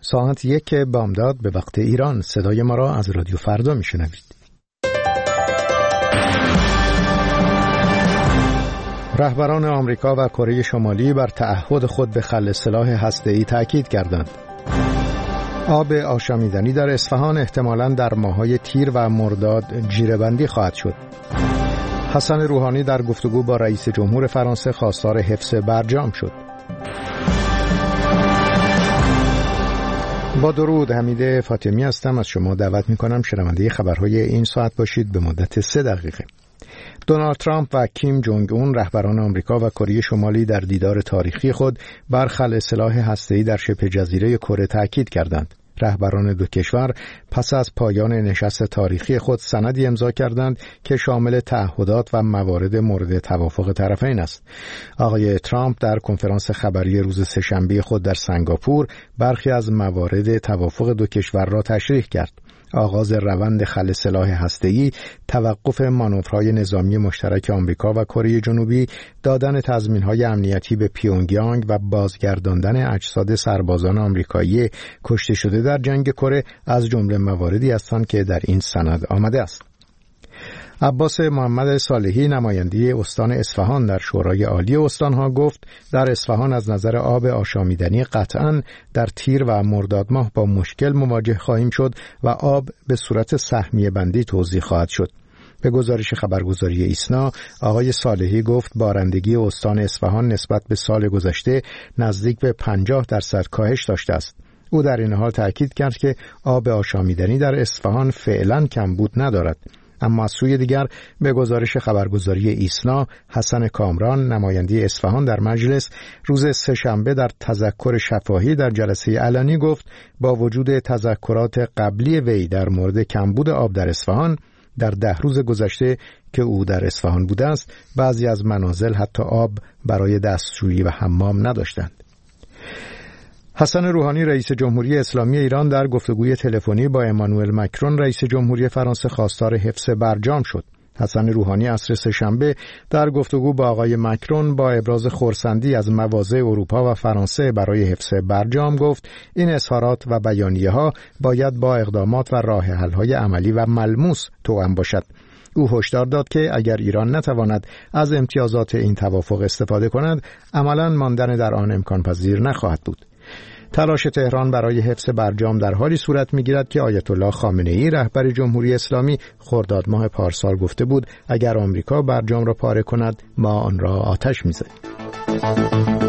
ساعت 1 بامداد به وقت ایران. صدای ما را از رادیو فردا میشنوید. رهبران آمریکا و کره شمالی بر تعهد خود به خلع سلاح هسته‌ای تاکید کردند. آب آشامیدنی در اصفهان احتمالاً در ماه‌های تیر و مرداد جیره‌بندی خواهد شد. حسن روحانی در گفتگو با رئیس جمهور فرانسه خواستار حفظ برجام شد. با درود، حمید فاطمی هستم. از شما دعوت می‌کنم شنونده خبرهای این ساعت باشید به مدت 3 دقیقه. دونالد ترامپ و کیم جونگ اون رهبران آمریکا و کره شمالی در دیدار تاریخی خود بر خلع سلاح هسته‌ای در شبه جزیره کره تاکید کردند. رهبران دو کشور پس از پایان نشست تاریخی خود سندی امضا کردند که شامل تعهدات و موارد مورد توافق طرفین است. آقای ترامپ در کنفرانس خبری روز سه‌شنبه خود در سنگاپور برخی از موارد توافق دو کشور را تشریح کرد. آغاز روند خلع سلاح هسته‌ای، توقف مانورهای نظامی مشترک آمریکا و کره جنوبی، دادن تضمین‌های امنیتی به پیونگیانگ و بازگرداندن اجساد سربازان آمریکایی کشته شده در جنگ کره از جمله مواردی هستند که در این سند آمده است. عباس محمد صالحی نماینده استان اصفهان در شورای عالی استانها گفت در اصفهان از نظر آب آشامیدنی قطعاً در تیر و مرداد ماه با مشکل مواجه خواهیم شد و آب به صورت سهمیه بندی توزیع خواهد شد. به گزارش خبرگزاری ایسنا، آقای صالحی گفت بارندگی استان اصفهان نسبت به سال گذشته نزدیک به 50% کاهش داشته است. او در این حال تأکید کرد که آب آشامیدنی در اصفهان فعلاً کمبود ندارد. اما از سوی دیگر به گزارش خبرگزاری ایسنا، حسن کامران نماینده اصفهان در مجلس روز سه‌شنبه در تذکر شفاهی در جلسه علنی گفت با وجود تذکرات قبلی وی در مورد کمبود آب در اصفهان، در 10 روز گذشته که او در اصفهان بوده است بعضی از منازل حتی آب برای دستشویی و حمام نداشتند. حسن روحانی رئیس جمهوری اسلامی ایران در گفتگوی تلفنی با امانوئل مکرون رئیس جمهوری فرانسه خواستار حفظ برجام شد. حسن روحانی عصر سه‌شنبه در گفتگو با آقای مکرون با ابراز خرسندی از مواضع اروپا و فرانسه برای حفظ برجام گفت این اظهارات و بیانیه‌ها باید با اقدامات و راه حل‌های عملی و ملموس توأم باشد. او هشدار داد که اگر ایران نتواند از امتیازات این توافق استفاده کند، عملاً ماندن در آن امکان پذیر نخواهد بود. تلاش تهران برای حفظ برجام در حالی صورت می‌گیرد که آیت الله خامنه‌ای رهبر جمهوری اسلامی خرداد ماه پارسال گفته بود اگر آمریکا برجام را پاره کند ما آن را آتش می‌زنیم.